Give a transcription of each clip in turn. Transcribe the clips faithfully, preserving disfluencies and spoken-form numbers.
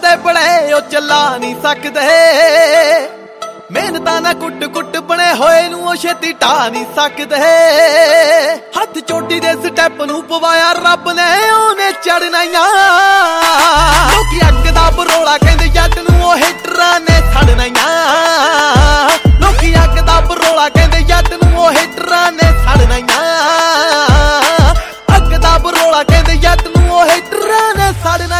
ਦੇ ਬੜੇ ਉਹ ਚਲਾ ਨਹੀਂ ਸਕਦੇ ਮਿਹਨਤਾਂ ਨਾ ਕੁੱਟ ਕੁੱਟ ਬਣੇ ਹੋਏ ਨੂੰ ਉਹ ਛੇਤੀ ਢਾ ਨਹੀਂ ਸਕਦੇ ਹੱਥ ਚੋਟੀ ਦੇ ਸਟੈਪ ਨੂੰ ਪਵਾਇਆ ਰੱਬ ਨੇ ਉਹਨੇ ਚੜਨਾ ਲੋਕੀ ਅੱਗ ਦਾ ਬਰੋਲਾ ਕਹਿੰਦੇ ਜੱਟ ਨੂੰ ਉਹ ਹਿੱਟਰਾਂ ਨੇ ਛੱਡਣਾ ਲੋਕੀ ਅੱਗ ਦਾ ਬਰੋਲਾ ਕਹਿੰਦੇ ਜੱਟ ਨੂੰ ਉਹ ਹਿੱਟਰਾਂ ਨੇ ਛੱਡਣਾ ਅੱਗ ਦਾ ਬਰੋਲਾ ਕਹਿੰਦੇ ਜੱਟ ਨੂੰ ਉਹ ਹਿੱਟਰਾਂ ਨੇ ਛੱਡਣਾ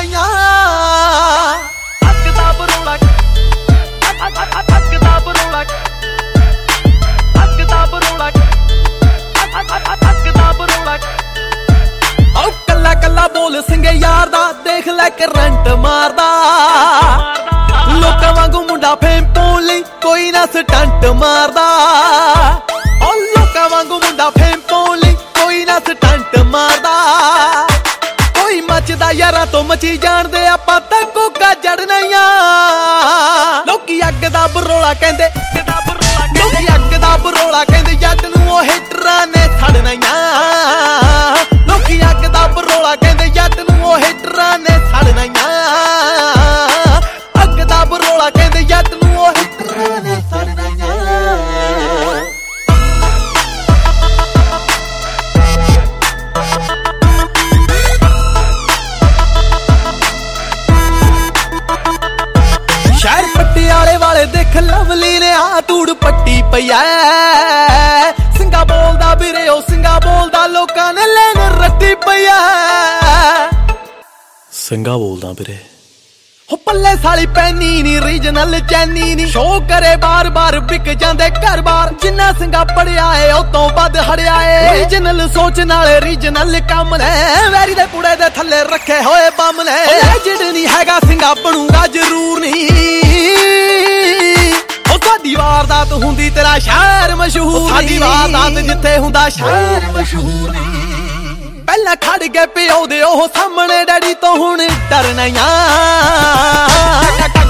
ਅੱਗ ਦਾ ਬਰੋਲਾ ਅੱਗ ਦਾ ਬਰੋਲਾ ਅੱਗ ਦਾ ਬਰੋਲਾ ਅੱਗ ਦਾ ਬਰੋਲਾ ਓ ਕੱਲਾ ਕੱਲਾ ਬੋਲ ਸਿੰਘੇ ਯਾਰ ਦਾ ਦੇਖ ਲੈ ਕਰੰਟ ਮਾਰਦਾ ਲੋਕਾਂ ਵਾਂਗੂ ਮੁੰਡਾ ਫੇਮ ਪਾਉਣ ਲਈ ਕੋਈ ਨਾ ਸਟੰਟ ਮਾਰਦਾ ਓ ਲੋਕਾਂ ਵਾਂਗੂ ਮੁੰਡਾ ਫੇਮ ਪਾਉਣ ਲਈ ਕੋਈ ਨਾ ਸਟੰਟ ਮਾਰਦਾ ਕੋਈ ਮੱਚਦਾ ਯਾਰਾਂ ਤੋਂ ਮਚੀ ਜਾਣਦੇ ਆਪਾਂ ਤਾਂ ਕੋਕਾ ਜੜਨਾ ਲੋਕੀ ਅੱਗ ਦਾ ਬਰੋਲਾ ਕਹਿੰਦੇ ਲੋਕੀ ਅੱਗ ਦਾ ਬਰੋਲਾ ਕਹਿੰਦੇ ਜੱਟ ਨੂੰ ਉਹ ਹਿੱਟਰਾਂ ਨੇ ਛੱਡਣਾ ਲੋਕੀ ਅੱਗ ਦਾ ਬਰੋਲਾ ਕਹਿੰਦੇ ਜੱਟ ਨੂੰ ਉਹ ਹਿੱਟਰਾਂ ਨੇ ਛੱਡਣਾ ਅੱਗ ਦਾ ਬਰੋਲਾ ਕਹਿੰਦੇ ਜੱਟ ਨੂੰ ਉਹ ਹਿੱਟਰਾਂ ਨੇ ਛੱਡਣਾ ਸ਼ਹਿਰ ਪਟਿਆਲੇ ਵਾਲੇ ਦੇਖ ਲਵਲੀ ਨੇ ਆ ਧੂੜ ਪੱਟੀ ਪਈ ਐ ਸਿੰਘਾ ਬੋਲਦਾ ਵੀਰੇ ਉਹ ਸਿੰਘਾ ਬੋਲਦਾ ਲੋਕਾਂ ਨੇ ਲੈਣ ਰੱਟੀ ਪਈ ਐ ਸਿੰਘਾ ਬੋਲਦਾ ਵੀਰੇ ਹੋ ਪੱਲੇ ਸਾਲੀ ਪੈਨੀ ਨੀ ਰੀਜਨਲ ਚੈਨੀ ਨੀ ਸ਼ੋ ਕਰੇ ਬਾਰ ਬਾਰ ਵਿਕ ਜਾਂਦੇ ਘਰ ਬਾਰ ਜਿੰਨਾ ਸਿੰਘਾ ਪੜਿਆ ਏ ਉਹ ਤੋਂ ਵੱਧ ਹੜਿਆ ਏ ਰੀਜਨਲ ਸੋਚ ਨਾਲ ਰੀਜਨਲ ਕੰਮ ਨੇ ਵੈਰੀ ਦੇ ਪੁੜੇ ਦੇ ਥੱਲੇ ਰੱਖੇ ਹੋਏ ਬੰਮ ਨੇ ਲੈਜਡ ਨਹੀਂ ਹੈਗਾ ਸਿੰਘਾ ਬਣੂਗਾ ਜ਼ਰੂਰ ਨਹੀਂ ਉਹ ਸਾਡੀ ਵਾਰਦਾਤ ਹੁੰਦੀ ਤੇਰਾ ਸ਼ਹਿਰ ਮਸ਼ਹੂਰ ਸਾਡੀ ਵਾਰਦਾਤ ਜਿੱਥੇ ਹੁੰਦਾ ਸ਼ਹਿਰ ਮਸ਼ਹੂਰ ਨਹੀਂ ਪਹਿਲਾਂ ਖੜ ਗਏ ਪਿਓ ਦੇ ਉਹ ਸਾਹਮਣੇ ਡੈਡੀ ਤੋਂ ਹੁਣ ਡਰਨਾ